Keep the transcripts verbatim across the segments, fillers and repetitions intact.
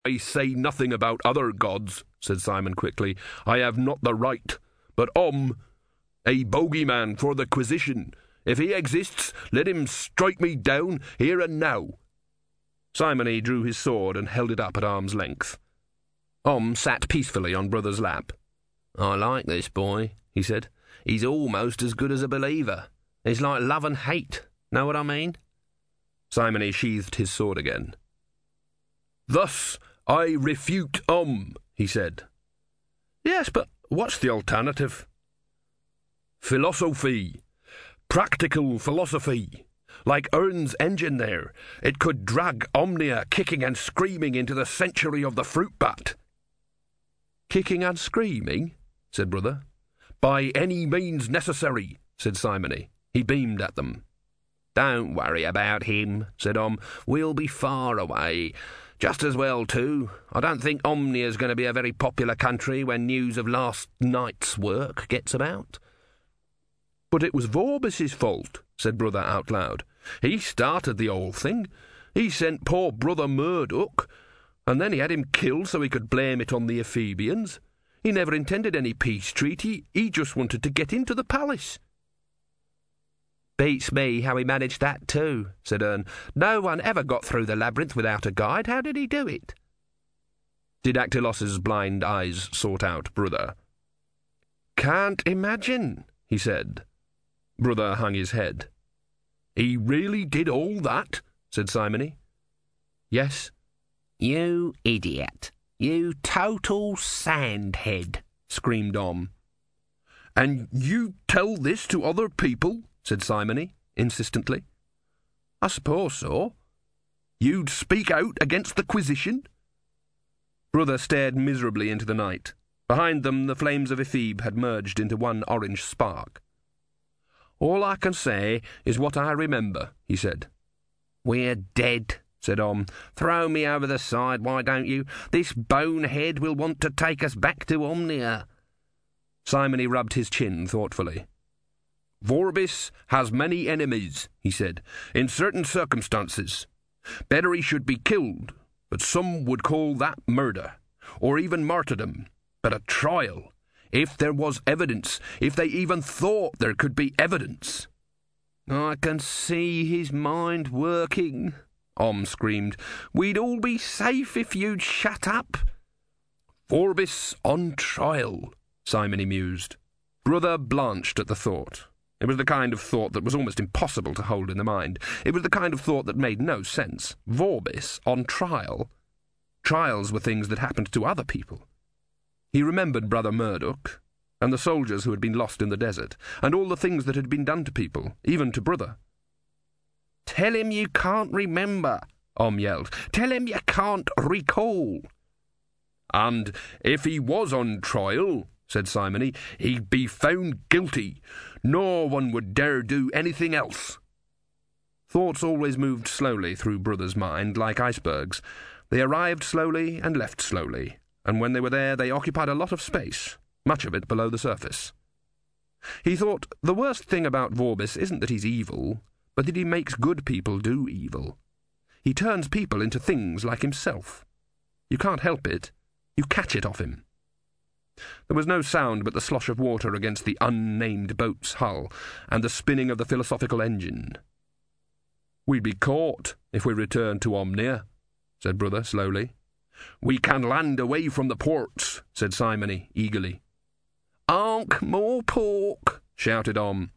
I say nothing about other gods, said Simon quickly. I have not the right. But Om, a bogeyman for the Quisition. If he exists, let him strike me down here and now. Simony drew his sword and held it up at arm's length. Om sat peacefully on Brother's lap. I like this boy, he said. He's almost as good as a believer. It's like love and hate. Know what I mean? Simony sheathed his sword again. Thus I refute Om, he said. Yes, but what's the alternative? Philosophy. Practical philosophy. Like Ern's engine there. It could drag Omnia kicking and screaming into the century of the fruit bat. Kicking and screaming? Said Brother. By any means necessary, said Simony. He beamed at them. Don't worry about him, said Om. We'll be far away. Just as well, too. I don't think Omnia's going to be a very popular country when news of last night's work gets about. But it was Vorbis's fault, said Brother out loud. He started the whole thing. He sent poor Brother Murdoch, and then he had him killed so he could blame it on the Ephebians. He never intended any peace treaty. He just wanted to get into the palace. Beats me how he managed that too, said Ern. No one ever got through the labyrinth without a guide. How did he do it? Didactylos's blind eyes sought out Brother. Can't imagine, he said. Brother hung his head. He really did all that, said Simony. Yes. You idiot. You total sandhead, screamed Om. And you tell this to other people? Said Simony, insistently. I suppose so. You'd speak out against the Quisition? Brother stared miserably into the night. Behind them, the flames of Ephebe had merged into one orange spark. All I can say is what I remember, he said. We're dead, said Om. Throw me over the side, why don't you? This bonehead will want to take us back to Omnia. Simony rubbed his chin thoughtfully. Vorbis has many enemies, he said, in certain circumstances. Better he should be killed, but some would call that murder, or even martyrdom, but a trial, if there was evidence, if they even thought there could be evidence. I can see his mind working, Om screamed. We'd all be safe if you'd shut up. Vorbis on trial, Simony mused. Brother blanched at the thought. It was the kind of thought that was almost impossible to hold in the mind. It was the kind of thought that made no sense. Vorbis on trial? Trials were things that happened to other people. He remembered Brother Murdoch, and the soldiers who had been lost in the desert, and all the things that had been done to people, even to Brother. Tell him you can't remember, Om yelled. Tell him you can't recall. And if he was on trial, said Simony, he'd be found guilty. No one would dare do anything else. Thoughts always moved slowly through Brother's mind, like icebergs. They arrived slowly and left slowly, and when they were there they occupied a lot of space, much of it below the surface. He thought, the worst thing about Vorbis isn't that he's evil, but that he makes good people do evil. He turns people into things like himself. You can't help it. You catch it off him. There was no sound but the slosh of water against the unnamed boat's hull, and the spinning of the philosophical engine. We'd be caught if we returned to Omnia, said Brother slowly. We can land away from the ports, said Simony eagerly. Ankh-Morpork, shouted Om.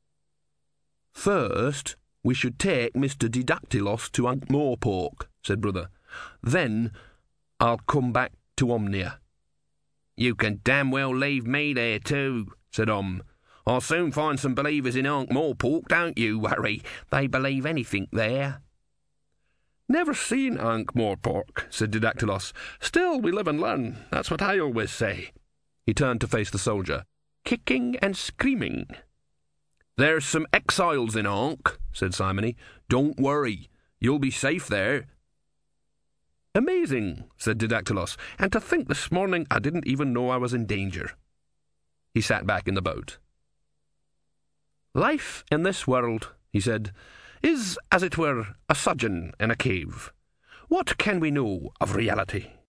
First, we should take Mister Didactylos to Ankh-Morpork, said Brother. Then I'll come back to Omnia. You can damn well leave me there too, said Om. I'll soon find some believers in Ankh-Morpork, don't you worry. They believe anything there. Never seen Ankh-Morpork, said Didactylos. Still, we live and learn. That's what I always say. He turned to face the soldier, kicking and screaming. There's some exiles in Ankh, said Simony. Don't worry. You'll be safe there. Amazing, said Didactylos, and to think this morning I didn't even know I was in danger. He sat back in the boat. Life in this world, he said, is, as it were, a sojourn in a cave. What can we know of reality?